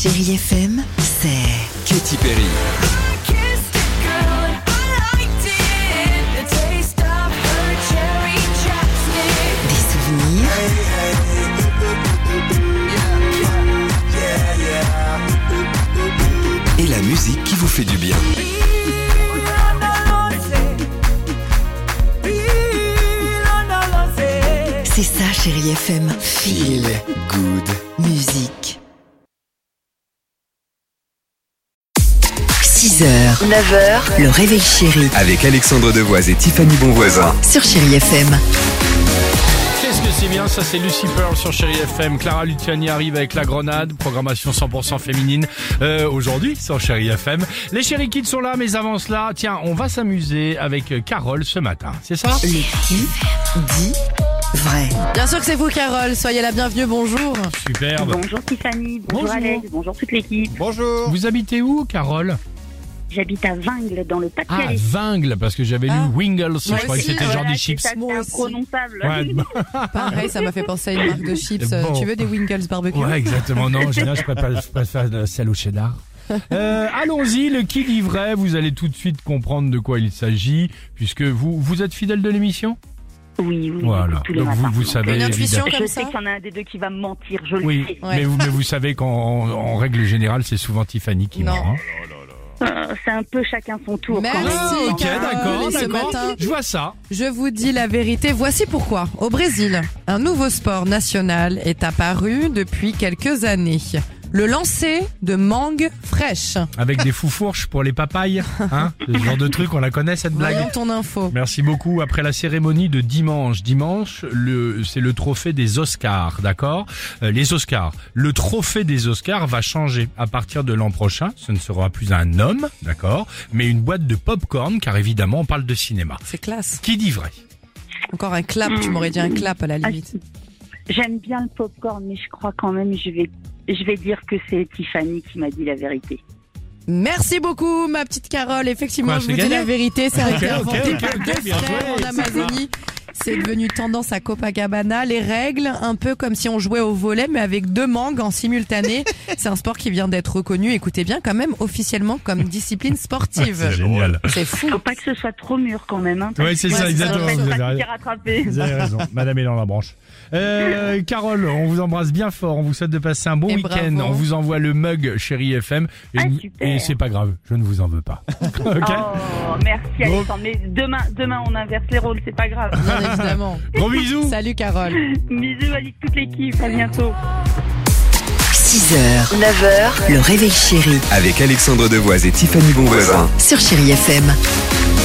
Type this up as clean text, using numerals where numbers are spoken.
Chérie FM, c'est Katy Perry. des souvenirs, Et la musique qui vous fait du bien. c'est ça Chérie FM, Feel good. musique. 6h, 9h, le réveil chéri Avec Alexandre Devoise et Tiffany Bonvoisin. sur Chérie FM. Qu'est-ce que c'est bien, ça c'est Lucy Pearl sur Chérie FM. Clara Luciani arrive avec La Grenade, programmation 100% féminine aujourd'hui sur Chérie FM. Les Chérie Kids sont là, mais avant cela, tiens, on va s'amuser avec Carole ce matin, c'est ça? Le qui dit vrai. Bien sûr que c'est vous, Carole. Soyez la bienvenue. Bonjour. Superbe. Bonjour Tiffany, bonjour, Bonjour. Alex, bonjour toute l'équipe. Vous habitez où, Carole? J'habite à Vingles dans le Ah, Pas-de-Calais. Vingles, parce que j'avais lu Wingles, je Moi croyais que aussi, c'était genre Voilà, des c'est chips. ça, c'est Moi aussi. imprononçable. Ouais, Pareil, ça m'a fait penser à une marque de chips. Bon. Tu veux des Winkles barbecue? ouais, exactement. Non, en général, je préfère celle au cheddar. Allons-y, le qui dit vrai, vous allez tout de suite comprendre de quoi il s'agit, puisque vous êtes fidèle de l'émission? Oui, Voilà, j'écoute tous les donc matins. vous savez Une intuition évidemment. comme Je ça. sais qu'il y en a un des deux qui va me mentir, je le Oui, sais. Ouais. mais vous savez qu'en règle générale, c'est souvent Tiffany qui Non. ment. Hein. C'est un peu chacun son tour. Merci. quand même. Ah, ok, Carole, et ce d'accord. matin, Je vois ça. je vous dis la vérité. Voici pourquoi. Au Brésil, un nouveau sport national est apparu depuis quelques années. Le lancer de mangue fraîche. Avec des foufourches pour les papayes. Hein, ce genre de truc, on la connaît cette blague. Voyons ton info. Merci beaucoup. Après la cérémonie de dimanche, c'est le trophée des Oscars, d'accord? Les Oscars. Le trophée des Oscars va changer à partir de l'an prochain. Ce ne sera plus un homme, d'accord, mais une boîte de pop-corn, car évidemment, on parle de cinéma. C'est classe. Qui dit vrai? Encore un clap. Tu m'aurais dit un clap à la limite. J'aime bien le popcorn, mais je crois quand même je vais dire que c'est Tiffany qui m'a dit la vérité. Merci beaucoup, ma petite Carole. Effectivement, Quoi, je c'est vous dis gagné la vérité. Ça a Ok, été inventé ok, par ok, deux bien frères joué, en Amazonie. C'est devenu tendance à Copacabana. Les règles, un peu comme si on jouait au volley, mais avec deux mangues en simultané. C'est un sport qui vient d'être reconnu, écoutez bien, quand même officiellement comme discipline sportive. C'est génial. C'est fou. Faut pas que ce soit trop mûr quand même. Hein, parce Ouais, c'est que ça, exactement. va Vous être avez pratique à rattraper. Vous avez raison, madame est dans la branche. Carole, on vous embrasse bien fort, on vous souhaite de passer un bon Et week-end, bravo. on vous envoie le mug Chérie FM et, Ah, super. et c'est pas grave, je ne vous en veux pas. Ok. Oh, merci Bon. Alexandre. Mais demain on inverse les rôles, c'est pas grave. Bien évidemment. Gros bisous. Salut Carole. Bisous à toute l'équipe, à bientôt. 6h, 9h, le réveil chéri Avec Alexandre Devoise et Tiffany Bonvoisin. sur Chérie FM.